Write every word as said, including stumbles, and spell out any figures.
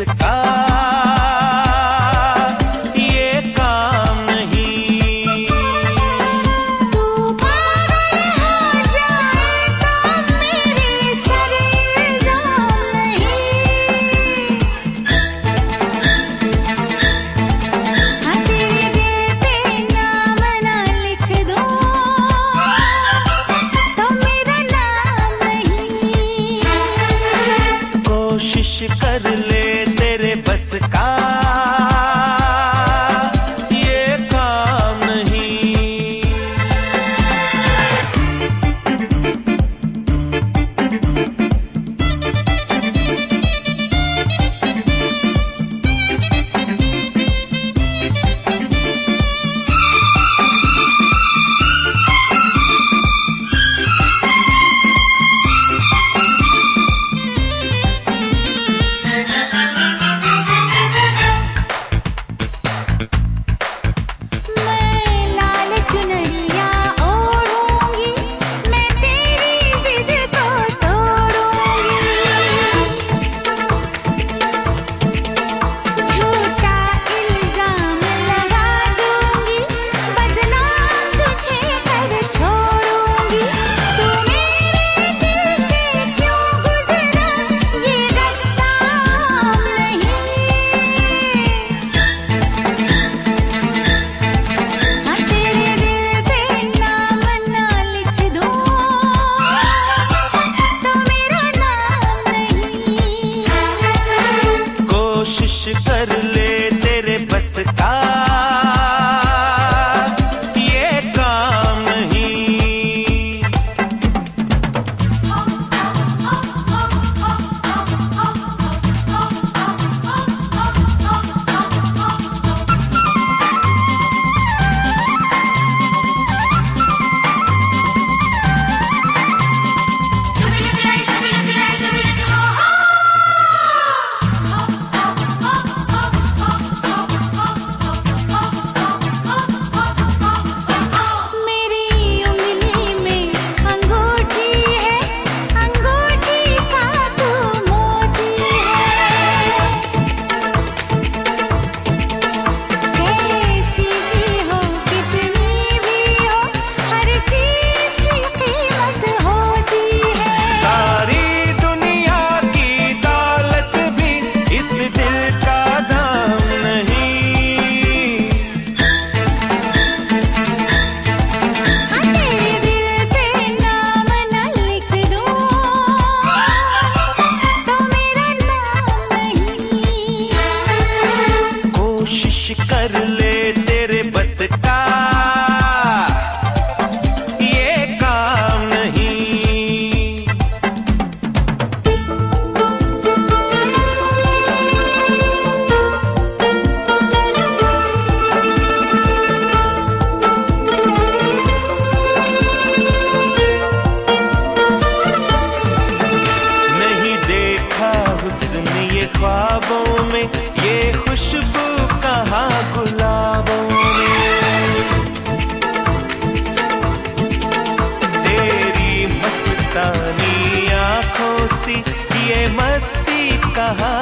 का ये काम नहीं। तू पागल हो जाए तो मेरे सर इल्जाम नहीं। हाँ तेरे दिल पे नाम ना लिख दूँ तो मेरा नाम नहीं। कोशिश कर ले तेरे बस का ये काम नहीं। मैं लाल चुनरिया ओढ़ूंगी, मैं तेरी जिद को तोड़ूंगी। झूठा इल्जाम लगा दूंगी, बदनाम तुझे कर छोड़ूंगी। तू मेरे दिल से क्यों गुजरा ये रास्ता नहीं। हाँ तेरे दिल पे नाम ना लिख दूँ तो मेरा नाम नहीं। कोशिश कर ले तेरे बस का ये काम नहीं। मेरी उंगली में अंगूठी है, अंगूठी का तू मोती है। कैसी भी हो कितनी भी हो हर चीज की कीमत होती है। सारी दुनिया की दौलत भी इस दिल का दाम नहीं। हाँ तेरे दिल पे नाम ना लिख दूँ तो मेरा नाम नहीं। कोशिश कर ले तेरे बस का ये काम नहीं। नहीं देखा हुस्न ये ख्वाबों में, ये खुशबू कहाँ गुलाबों में। तेरी मस्तानी आंखों सी ये मस्ती कहाँ